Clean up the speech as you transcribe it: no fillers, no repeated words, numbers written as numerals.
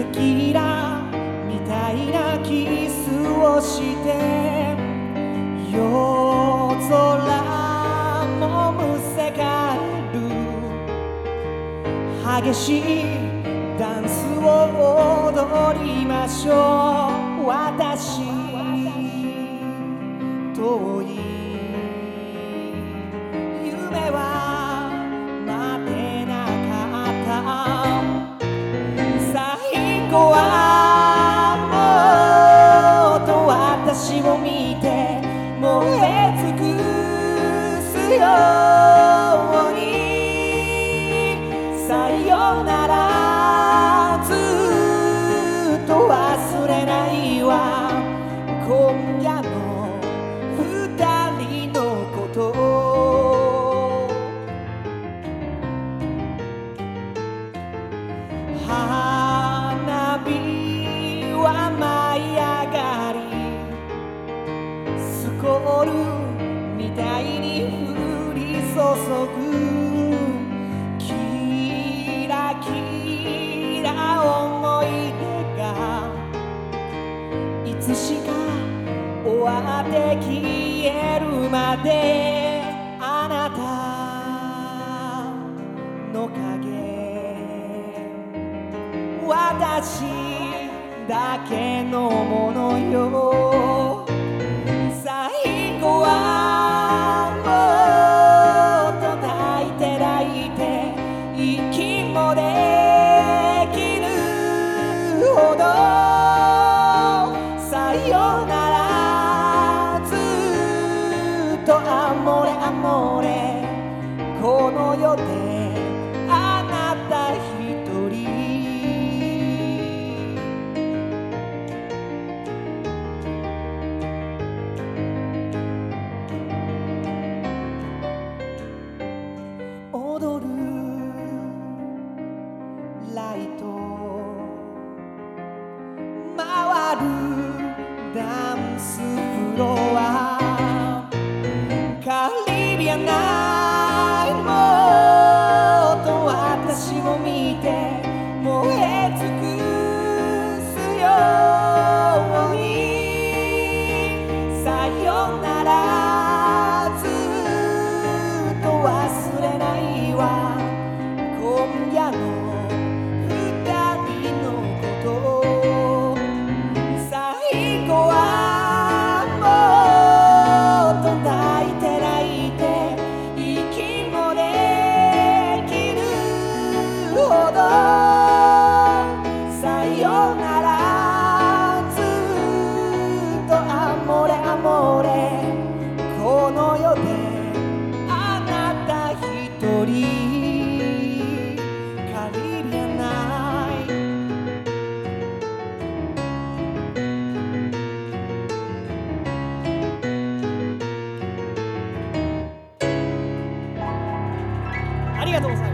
キラみたいなキスをして夜空もむせかる激しいダンスを踊りましょう。私遠い夢は待てなかった。最後はもっと私を見て燃え尽くすように。さよならずっと忘れないわ今夜の二人のこと。花火は舞い上がりスコールみたいに降り注ぐ。キラキラ思い出がいつしか終わって消えるまであなたの影私だけのものよ。最後はもっと泣いて泣いて息もできるほど。さよならずっとアモレアモレこの世であなた一人。踊るライト回るダンスフロアカリビアンナイトもっと私を見て燃え尽くすように。さよならずっと忘れないわ今夜の二人のこと。最後はもっと泣いて泣いて息もできるほど。さよならずっとアモレアモレこの世であなた一人。カリビアンナイトありがとうございます。